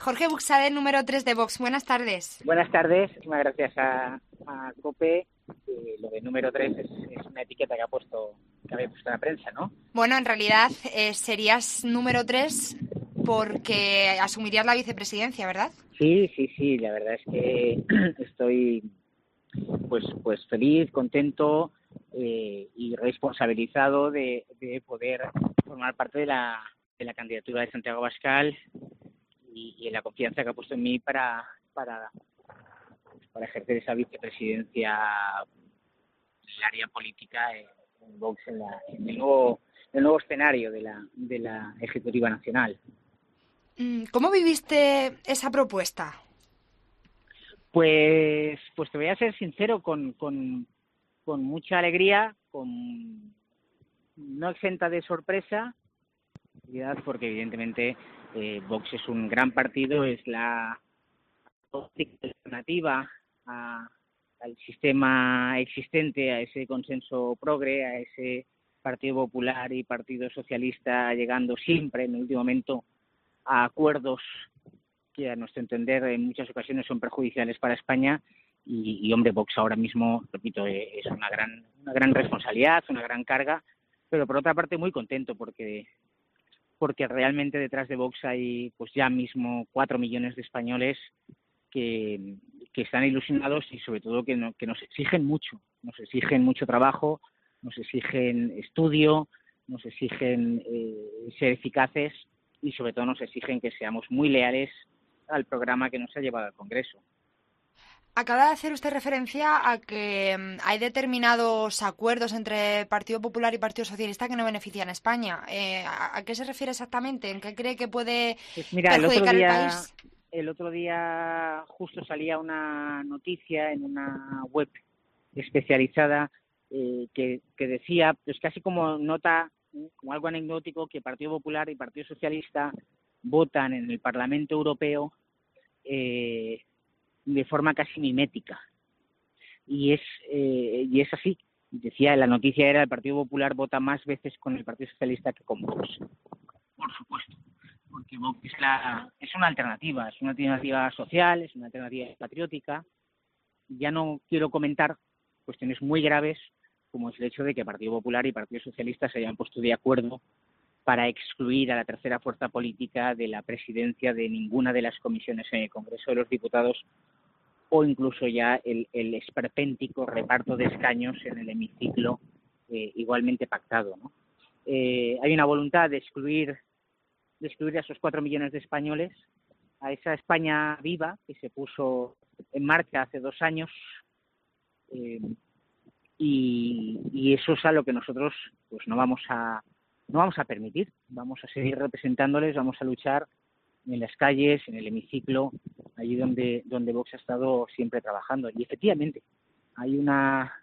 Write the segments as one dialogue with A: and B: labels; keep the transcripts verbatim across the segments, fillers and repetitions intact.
A: Jorge Buxade, número tres de Vox. Buenas tardes.
B: Buenas tardes, muchísimas gracias a, a COPE. Eh, lo de número tres es, es una etiqueta que ha puesto, que había puesto en la prensa, ¿no?
A: Bueno, en realidad eh, serías número tres porque asumirías la vicepresidencia, ¿verdad?
B: Sí, sí, sí, la verdad es que estoy pues pues feliz, contento eh, y responsabilizado de, de poder formar parte de la, de la candidatura de Santiago Abascal y, y en la confianza que ha puesto en mí para, para, para ejercer esa vicepresidencia en el área política en, en Vox, en, la, en el, nuevo, el nuevo escenario de la, de la Ejecutiva Nacional.
A: ¿Cómo viviste esa propuesta?
B: Pues, pues te voy a ser sincero, con, con, con mucha alegría, con no exenta de sorpresa, porque evidentemente eh, Vox es un gran partido, es la alternativa a, al sistema existente, a ese consenso progre, a ese Partido Popular y Partido Socialista llegando siempre en el último momento a acuerdos que a nuestro entender en muchas ocasiones son perjudiciales para España y, y hombre, Vox ahora mismo, repito, es una gran, una gran responsabilidad, una gran carga, pero por otra parte muy contento porque porque realmente detrás de Vox hay pues ya mismo cuatro millones de españoles que, que están ilusionados y sobre todo que, no, que nos exigen mucho, nos exigen mucho trabajo, nos exigen estudio, nos exigen eh, ser eficaces y sobre todo nos exigen que seamos muy leales al programa que nos ha llevado al Congreso.
A: Acaba de hacer usted referencia a que um, hay determinados acuerdos entre Partido Popular y Partido Socialista que no benefician a España. Eh, ¿a, ¿A qué se refiere exactamente? ¿En qué cree que puede
B: pues mira, el otro
A: perjudicar el
B: día,
A: país?
B: el otro día justo salía una noticia en una web especializada eh, que, que decía, pues casi como nota, como algo anecdótico, que Partido Popular y Partido Socialista votan en el Parlamento Europeo eh, de forma casi mimética. Y es, eh, y es así. Decía, la noticia era el Partido Popular vota más veces con el Partido Socialista que con Vox. Por supuesto, porque Vox es, la, es una alternativa, es una alternativa social, es una alternativa patriótica. Ya no quiero comentar cuestiones muy graves, como es el hecho de que Partido Popular y Partido Socialista se hayan puesto de acuerdo para excluir a la tercera fuerza política de la presidencia de ninguna de las comisiones en el Congreso de los Diputados o incluso ya el, el esperpéntico reparto de escaños en el hemiciclo eh, igualmente pactado, ¿no? Eh, hay una voluntad de excluir, de excluir a esos cuatro millones de españoles, a esa España viva que se puso en marcha hace dos años eh, y, y eso es a lo que nosotros pues no vamos a no vamos a permitir, vamos a seguir representándoles, vamos a luchar en las calles, en el hemiciclo, allí donde, donde Vox ha estado siempre trabajando. Y efectivamente, hay una,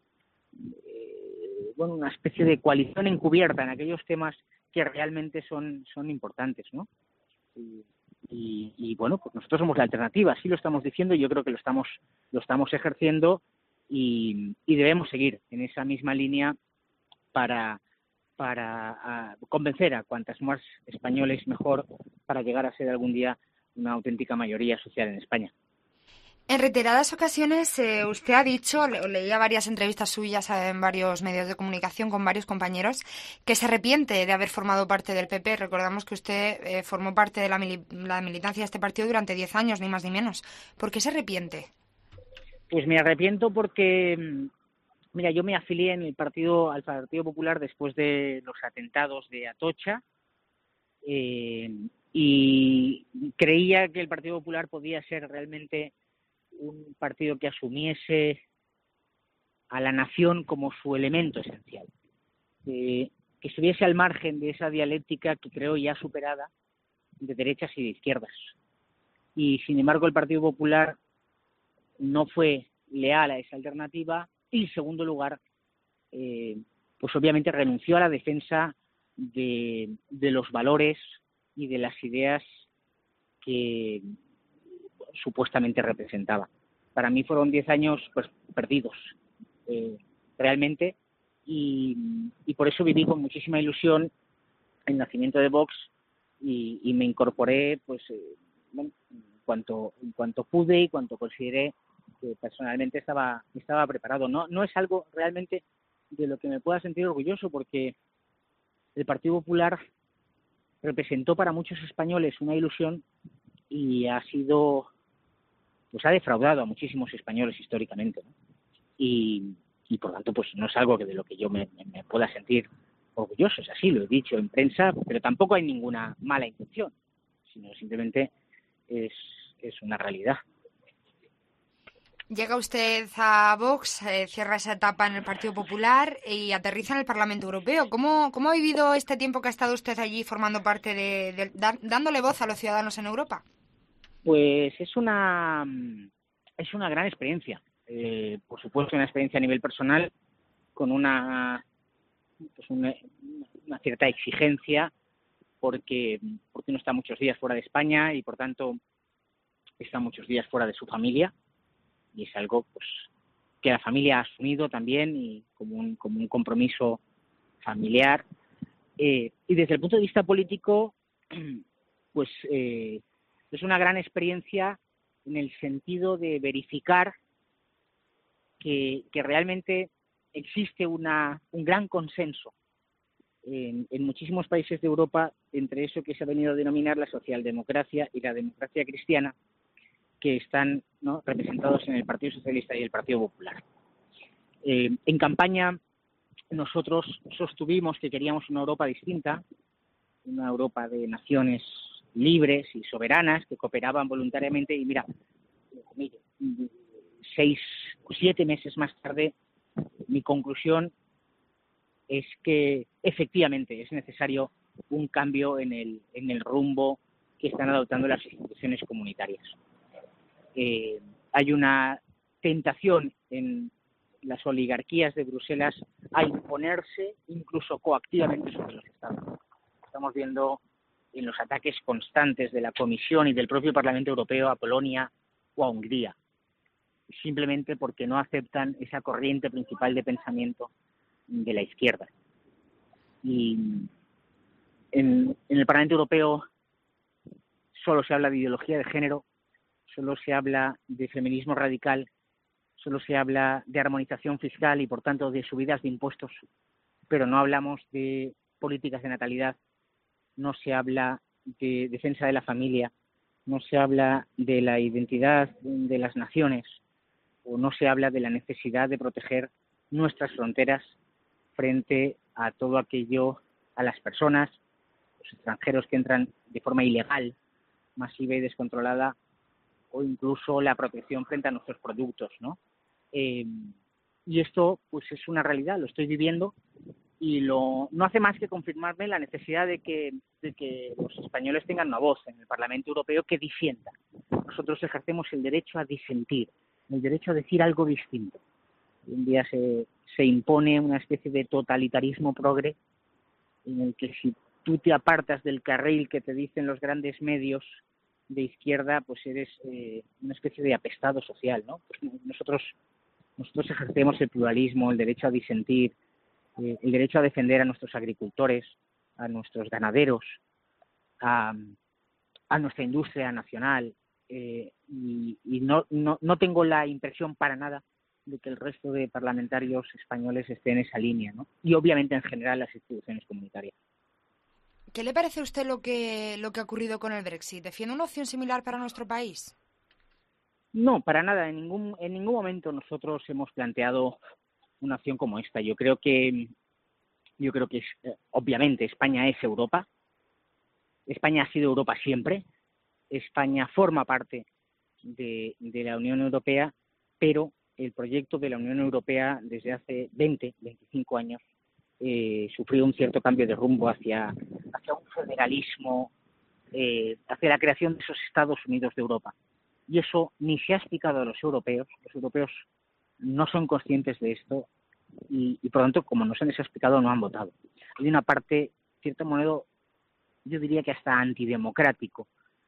B: eh, bueno, una especie de coalición encubierta en aquellos temas que realmente son, son importantes, ¿no? Y, y, y bueno, pues nosotros somos la alternativa, así lo estamos diciendo, y yo creo que lo estamos, lo estamos ejerciendo y, y debemos seguir en esa misma línea para para a, convencer a cuantas más españoles mejor para llegar a ser algún día una auténtica mayoría social en España.
A: En reiteradas ocasiones eh, usted ha dicho, le, leía varias entrevistas suyas en varios medios de comunicación con varios compañeros, que se arrepiente de haber formado parte del P P. Recordamos que usted eh, formó parte de la, mili- la militancia de este partido durante diez años, ni más ni menos. ¿Por qué se arrepiente?
B: Pues me arrepiento porque, mira, yo me afilié en el partido, al Partido Popular después de los atentados de Atocha eh, y creía que el Partido Popular podía ser realmente un partido que asumiese a la nación como su elemento esencial, eh, que estuviese al margen de esa dialéctica que creo ya superada de derechas y de izquierdas. Y sin embargo el Partido Popular no fue leal a esa alternativa y, en segundo lugar, eh, pues obviamente renunció a la defensa de, de los valores y de las ideas que supuestamente representaba. Para mí fueron diez años pues perdidos, eh, realmente, y, y por eso viví con muchísima ilusión el nacimiento de Vox y, y me incorporé pues eh, bueno, en cuanto, en cuanto pude y cuanto consideré que personalmente estaba, estaba preparado. No, no es algo realmente de lo que me pueda sentir orgulloso, porque el Partido Popular representó para muchos españoles una ilusión y ha sido, pues ha defraudado a muchísimos españoles históricamente, ¿no? Y, y por tanto, pues no es algo que de lo que yo me, me, me pueda sentir orgulloso, es así, lo he dicho en prensa, pero tampoco hay ninguna mala intención, sino simplemente es, es una realidad.
A: Llega usted a Vox, eh, cierra esa etapa en el Partido Popular y aterriza en el Parlamento Europeo. ¿Cómo, cómo ha vivido este tiempo que ha estado usted allí formando parte de, de, de dándole voz a los ciudadanos en Europa?
B: Pues es una es una gran experiencia, eh, por supuesto una experiencia a nivel personal con una pues una, una cierta exigencia porque porque uno está muchos días fuera de España y por tanto está muchos días fuera de su familia, y es algo pues que la familia ha asumido también y como un como un compromiso familiar, eh, y desde el punto de vista político pues eh, es una gran experiencia en el sentido de verificar que, que realmente existe una, un gran consenso en, en muchísimos países de Europa entre eso que se ha venido a denominar la socialdemocracia y la democracia cristiana, que están, ¿no?, representados en el Partido Socialista y el Partido Popular. Eh, en campaña nosotros sostuvimos que queríamos una Europa distinta, una Europa de naciones libres y soberanas que cooperaban voluntariamente, y mira, mire, seis o siete meses más tarde, mi conclusión es que efectivamente es necesario un cambio en el, en el rumbo que están adoptando las instituciones comunitarias. Eh, hay una tentación en las oligarquías de Bruselas a imponerse incluso coactivamente sobre los Estados. Estamos viendo en los ataques constantes de la Comisión y del propio Parlamento Europeo a Polonia o a Hungría, simplemente porque no aceptan esa corriente principal de pensamiento de la izquierda. Y en, en el Parlamento Europeo solo se habla de ideología de género, solo se habla de feminismo radical, solo se habla de armonización fiscal y, por tanto, de subidas de impuestos, pero no hablamos de políticas de natalidad, no se habla de defensa de la familia, no se habla de la identidad de las naciones, o no se habla de la necesidad de proteger nuestras fronteras frente a todo aquello, a las personas, los extranjeros que entran de forma ilegal, masiva y descontrolada, o incluso la protección frente a nuestros productos, ¿no? Eh, y esto pues es una realidad, lo estoy viviendo, y lo no hace más que confirmarme la necesidad de que, de que los españoles tengan una voz en el Parlamento Europeo que disienta. Nosotros ejercemos el derecho a disentir, el derecho a decir algo distinto. Hoy en día se, se impone una especie de totalitarismo progre en el que si tú te apartas del carril que te dicen los grandes medios de izquierda, pues eres eh, una especie de apestado social, ¿no? Pues nosotros, nosotros ejercemos el pluralismo, el derecho a disentir, eh, el derecho a defender a nuestros agricultores, a nuestros ganaderos, a, a nuestra industria nacional, eh, y, y no, no, no tengo la impresión para nada de que el resto de parlamentarios españoles estén en esa línea, ¿no? Y obviamente en general las instituciones comunitarias.
A: ¿Qué le parece a usted lo que, lo que ha ocurrido con el Brexit? ¿Defiende una opción similar para nuestro país?
B: No, para nada. En ningún, en ningún momento nosotros hemos planteado una opción como esta. Yo creo que, yo creo que es, eh, obviamente España es Europa. España ha sido Europa siempre. España forma parte de, de la Unión Europea, pero el proyecto de la Unión Europea desde hace veinte, veinticinco años eh, sufrió un cierto cambio de rumbo hacia, hacia un federalismo, eh, hacia la creación de esos Estados Unidos de Europa. Y eso ni se ha explicado a los europeos. Los europeos no son conscientes de esto y, y por lo tanto, como no se les ha explicado, no han votado. Hay una parte, de cierto modo, yo diría que hasta antidemocrático,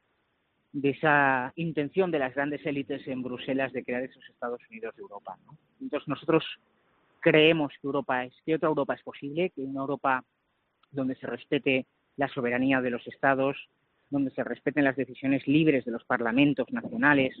B: de esa intención de las grandes élites en Bruselas de crear esos Estados Unidos de Europa, ¿no? Entonces nosotros creemos que Europa es, que otra Europa es posible, que una Europa donde se respete la soberanía de los Estados, donde se respeten las decisiones libres de los parlamentos nacionales,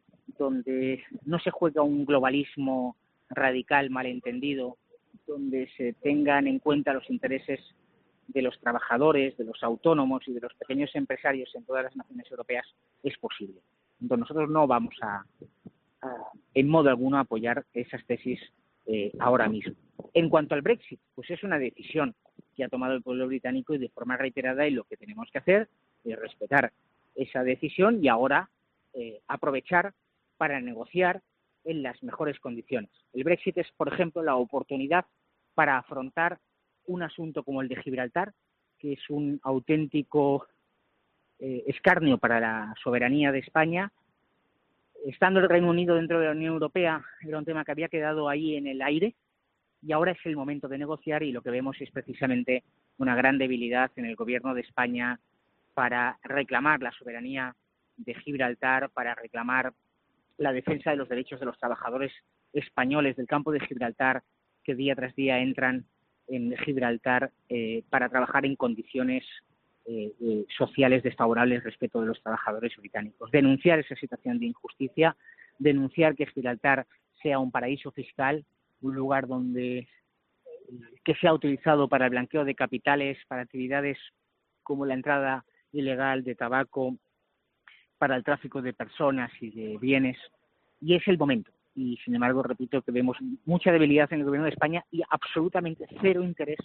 B: donde no se juega un globalismo radical malentendido, donde se tengan en cuenta los intereses de los trabajadores, de los autónomos y de los pequeños empresarios en todas las naciones europeas, es posible. Entonces nosotros no vamos a, a en modo alguno, a apoyar esas tesis eh, ahora mismo. En cuanto al Brexit, pues es una decisión que ha tomado el pueblo británico y de forma reiterada, y lo que tenemos que hacer es respetar esa decisión y ahora eh, aprovechar para negociar en las mejores condiciones. El Brexit es, por ejemplo, la oportunidad para afrontar un asunto como el de Gibraltar, que es un auténtico eh, escarnio para la soberanía de España. Estando el Reino Unido dentro de la Unión Europea, era un tema que había quedado ahí en el aire, y ahora es el momento de negociar, y lo que vemos es precisamente una gran debilidad en el gobierno de España para reclamar la soberanía de Gibraltar, para reclamar la defensa de los derechos de los trabajadores españoles del campo de Gibraltar, que día tras día entran en Gibraltar eh, para trabajar en condiciones eh, eh, sociales desfavorables respecto de los trabajadores británicos. Denunciar esa situación de injusticia, denunciar que Gibraltar sea un paraíso fiscal, un lugar donde que sea utilizado para el blanqueo de capitales, para actividades como la entrada ilegal de tabaco, para el tráfico de personas y de bienes, y es el momento. Y sin embargo, repito que vemos mucha debilidad en el gobierno de España y absolutamente cero interés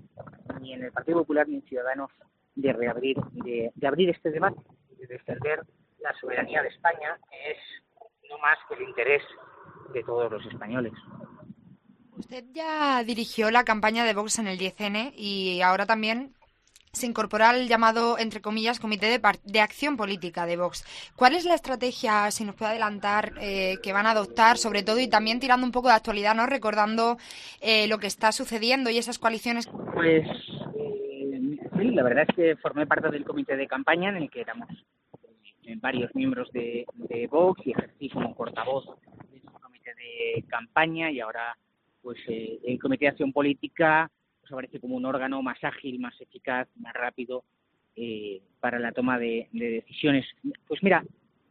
B: ni en el Partido Popular ni en Ciudadanos de reabrir, de, de abrir este debate, de defender la soberanía de España, que es no más que el interés de todos los españoles.
A: Usted ya dirigió la campaña de Vox en el diez ene y ahora también se incorpora al llamado, entre comillas, Comité de, de Acción Política de Vox. ¿Cuál es la estrategia, si nos puede adelantar, eh, que van a adoptar, sobre todo, y también tirando un poco de actualidad, ¿no? Recordando eh, lo que está sucediendo y esas coaliciones?
B: Pues eh, sí, la verdad es que formé parte del comité de campaña en el que éramos eh, varios miembros de, de Vox y ejercí como portavoz del comité de campaña, y ahora pues eh, el Comité de Acción Política pues aparece como un órgano más ágil, más eficaz, más rápido eh, para la toma de, de decisiones. Pues mira,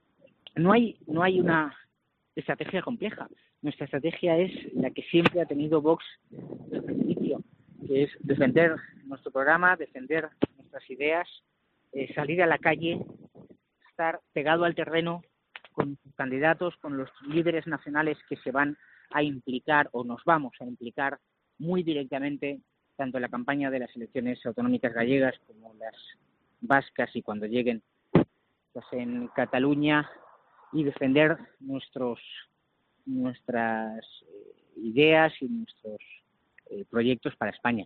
B: no hay no hay una estrategia compleja. Nuestra estrategia es la que siempre ha tenido Vox desde el principio, que es defender nuestro programa, defender nuestras ideas, eh, salir a la calle, estar pegado al terreno con candidatos, con los líderes nacionales que se van a implicar o nos vamos a implicar muy directamente tanto en la campaña de las elecciones autonómicas gallegas como las vascas y cuando lleguen pues en Cataluña, y defender nuestros nuestras eh, ideas y nuestros eh, proyectos para España,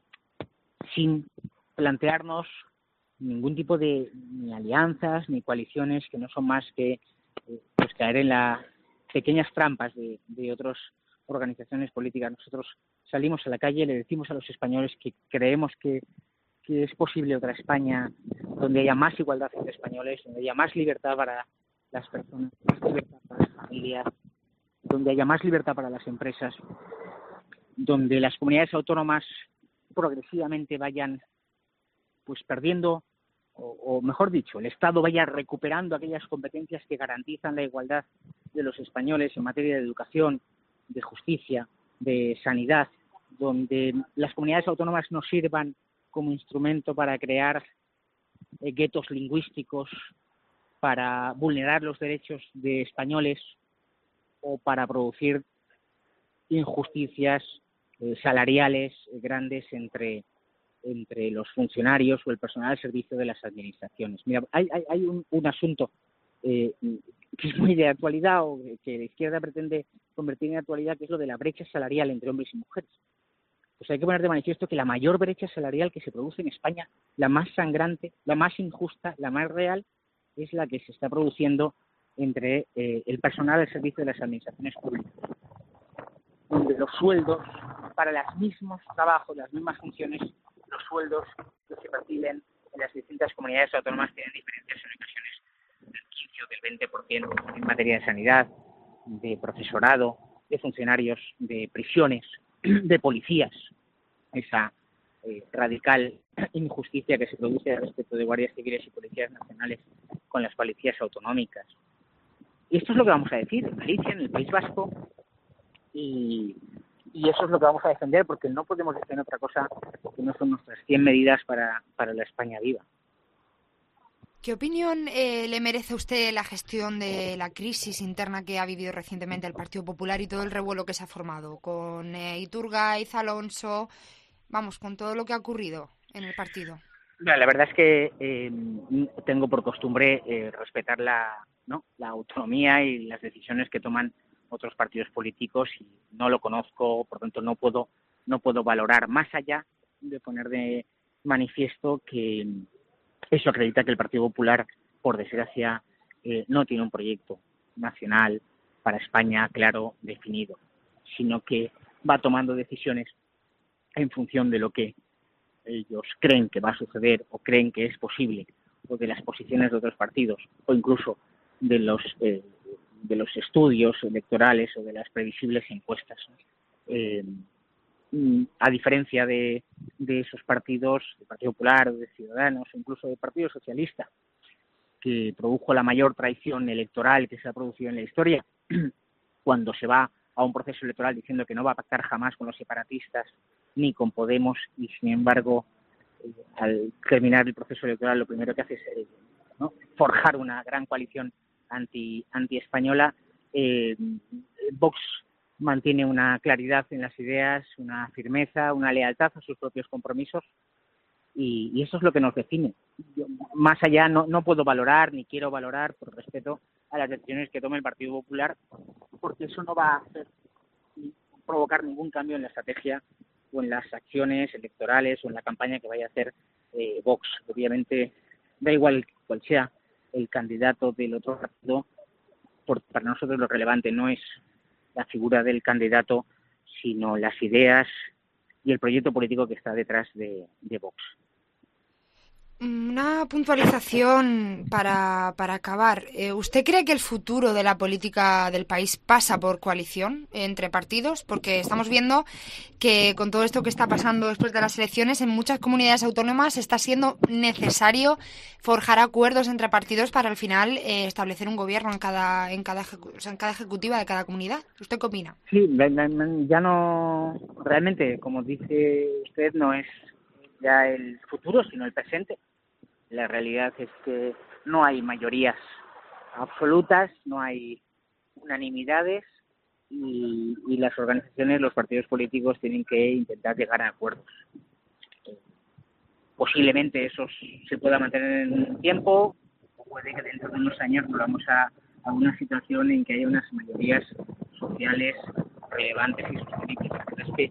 B: sin plantearnos ningún tipo de ni alianzas ni coaliciones que no son más que eh, pues caer en las pequeñas trampas de, de otras organizaciones políticas. Nosotros salimos a la calle y le decimos a los españoles que creemos que, que es posible otra España donde haya más igualdad entre españoles, donde haya más libertad para las personas, más libertad para las familias, donde haya más libertad para las empresas, donde las comunidades autónomas progresivamente vayan pues perdiendo, o, o mejor dicho, el Estado vaya recuperando aquellas competencias que garantizan la igualdad de los españoles en materia de educación, de justicia, de sanidad, donde las comunidades autónomas no sirvan como instrumento para crear eh, guetos lingüísticos, para vulnerar los derechos de españoles o para producir injusticias eh, salariales eh, grandes entre entre los funcionarios o el personal al servicio de las administraciones. Mira, hay, hay, hay un, un asunto eh, que es muy de actualidad o que la izquierda pretende convertir en actualidad, que es lo de la brecha salarial entre hombres y mujeres. Pues hay que poner de manifiesto que la mayor brecha salarial que se produce en España, la más sangrante, la más injusta, la más real, es la que se está produciendo entre eh, el personal al servicio de las administraciones públicas, donde los sueldos para los mismos trabajos, las mismas funciones, los sueldos que se perciben en las distintas comunidades autónomas tienen diferencias en ocasiones del quince o del veinte por ciento en materia de sanidad, de profesorado, de funcionarios de prisiones, de policías. Esa eh, radical injusticia que se produce respecto de guardias civiles y policías nacionales con las policías autonómicas. Y esto es lo que vamos a decir en Galicia, en el País Vasco, y, y eso es lo que vamos a defender, porque no podemos defender otra cosa que no son nuestras cien medidas para, para la España viva.
A: ¿Qué opinión eh, le merece a usted la gestión de la crisis interna que ha vivido recientemente el Partido Popular y todo el revuelo que se ha formado con eh, Iturgaiz, Alonso, vamos, con todo lo que ha ocurrido en el partido?
B: La verdad es que eh, tengo por costumbre eh, respetar la, ¿no? la autonomía y las decisiones que toman otros partidos políticos, y no lo conozco, por tanto no puedo no puedo valorar, más allá de poner de manifiesto que eso acredita que el Partido Popular, por desgracia, eh, no tiene un proyecto nacional para España claro, definido, sino que va tomando decisiones en función de lo que ellos creen que va a suceder o creen que es posible, o de las posiciones de otros partidos, o incluso de los eh, de los estudios electorales o de las previsibles encuestas. Eh, a diferencia de, de esos partidos, del Partido Popular, de Ciudadanos, o incluso del Partido Socialista, que produjo la mayor traición electoral que se ha producido en la historia, cuando se va a un proceso electoral diciendo que no va a pactar jamás con los separatistas ni con Podemos, y sin embargo, eh, al terminar el proceso electoral lo primero que hace es eh, ¿no? forjar una gran coalición anti anti-española. Eh, Vox mantiene una claridad en las ideas, una firmeza, una lealtad a sus propios compromisos, y, y eso es lo que nos define. Yo, más allá no, no puedo valorar, ni quiero valorar, por respeto a las decisiones que tome el Partido Popular, porque eso no va a hacer, provocar ningún cambio en la estrategia o en las acciones electorales o en la campaña que vaya a hacer eh, Vox. Obviamente, da igual cuál sea el candidato del otro partido, por, para nosotros lo relevante no es la figura del candidato, sino las ideas y el proyecto político que está detrás de, de Vox.
A: Una puntualización para, para acabar. Eh, ¿Usted cree que el futuro de la política del país pasa por coalición entre partidos? Porque estamos viendo que con todo esto que está pasando después de las elecciones, en muchas comunidades autónomas está siendo necesario forjar acuerdos entre partidos para al final eh, establecer un gobierno en cada, en cada, o sea, en cada ejecutiva de cada comunidad. ¿Usted qué opina?
B: Sí, ya no, realmente, como dice usted, no es ya el futuro, sino el presente. La realidad es que no hay mayorías absolutas, no hay unanimidades, y, y las organizaciones, los partidos políticos tienen que intentar llegar a acuerdos. Eh, posiblemente eso se pueda mantener en un tiempo, o puede que dentro de unos años volvamos a, a una situación en que haya unas mayorías sociales relevantes y sostenibles. Pero es que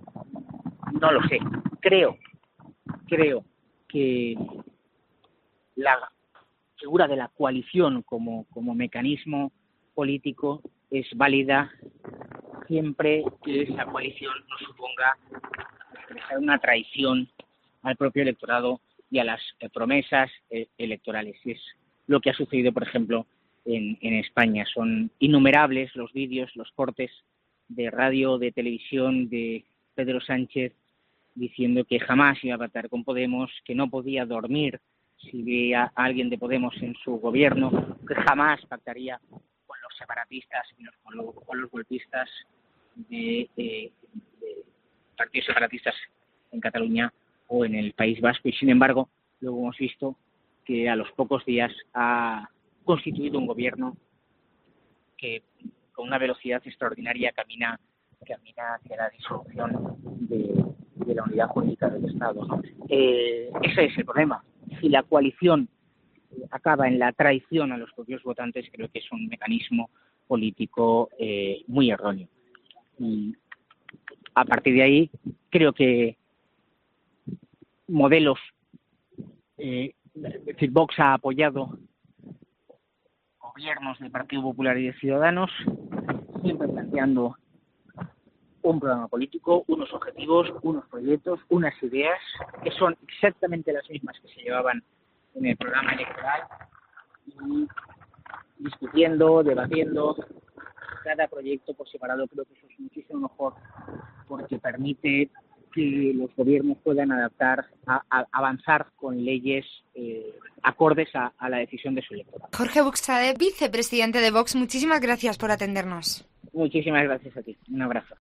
B: no lo sé. Creo, creo que la figura de la coalición como, como mecanismo político es válida siempre que esa coalición no suponga expresar una traición al propio electorado y a las eh, promesas eh, electorales. Y es lo que ha sucedido, por ejemplo, en, en España. Son innumerables los vídeos, los cortes de radio, de televisión de Pedro Sánchez diciendo que jamás iba a pactar con Podemos, que no podía dormir si veía a alguien de Podemos en su gobierno, que jamás pactaría con los separatistas y los, con, los, con los golpistas de, de, de partidos separatistas en Cataluña o en el País Vasco. Y sin embargo, luego hemos visto que a los pocos días ha constituido un gobierno que con una velocidad extraordinaria camina, camina hacia la disolución de, de la unidad jurídica del Estado, ¿no? Eh, ese es el problema. Si la coalición acaba en la traición a los propios votantes, creo que es un mecanismo político eh, muy erróneo. Y a partir de ahí, creo que modelos, eh, es decir, Vox ha apoyado gobiernos del Partido Popular y de Ciudadanos, siempre planteando un programa político, unos objetivos, unos proyectos, unas ideas que son exactamente las mismas que se llevaban en el programa electoral, y discutiendo, debatiendo cada proyecto por separado. Creo que eso es muchísimo mejor porque permite que los gobiernos puedan adaptar, a, a avanzar con leyes eh, acordes a, a la decisión de su electorado.
A: Jorge Buxade, vicepresidente de Vox, muchísimas gracias por atendernos.
B: Muchísimas gracias a ti. Un abrazo.